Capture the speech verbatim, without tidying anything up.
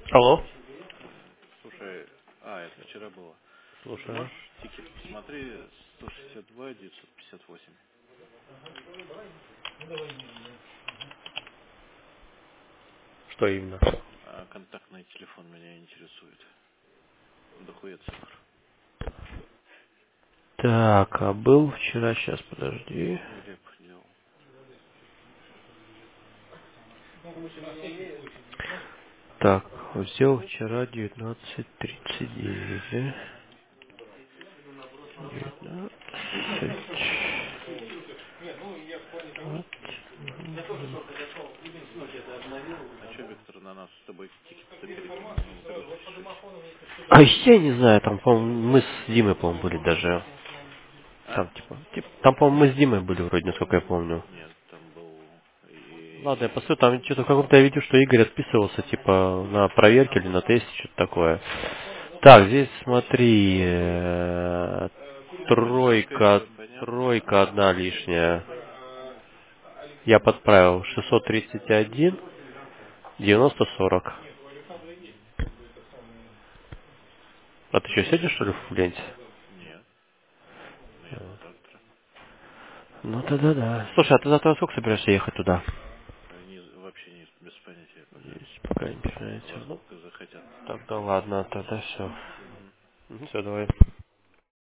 Алло. Слушай, а, это вчера было. Ты Слушаю. можешь тикет посмотри сто шестьдесят два девятьсот пятьдесят восемь? Что именно? А контактный телефон меня интересует. Дохуя цифр. Так, а был вчера, сейчас, подожди. Глеб делал. Так, взял вчера девятнадцать тридцать девять, да? девятнадцать. А что, Виктор, на нас с тобой тикет-то перекинул? Мы могли решить. А я не знаю, там, по-моему, мы с Димой, по-моему, были даже. А? Там, типа, типа, там, по-моему, мы с Димой были вроде, насколько я помню. Нет, там был Ладно, я и... посмотрю, там что-то в каком-то я видел, что Игорь отписывался, типа, на проверке или на тесте, что-то такое. Так, здесь смотри, э, Бензовская тройка, все понятно. тройка одна лишняя. Я подправил шестьсот тридцать один, девяносто сорок. А ты что, сидишь, что ли, в ленте? Нет, но я на завтра. Ну тогда да. Слушай, а ты завтра во сколько собираешься ехать туда? А не, вообще не, без понятия пока. Здесь пока не Во понимаете. Ну, сколько захотят. тогда ладно, тогда все. Мгм. Все, давай.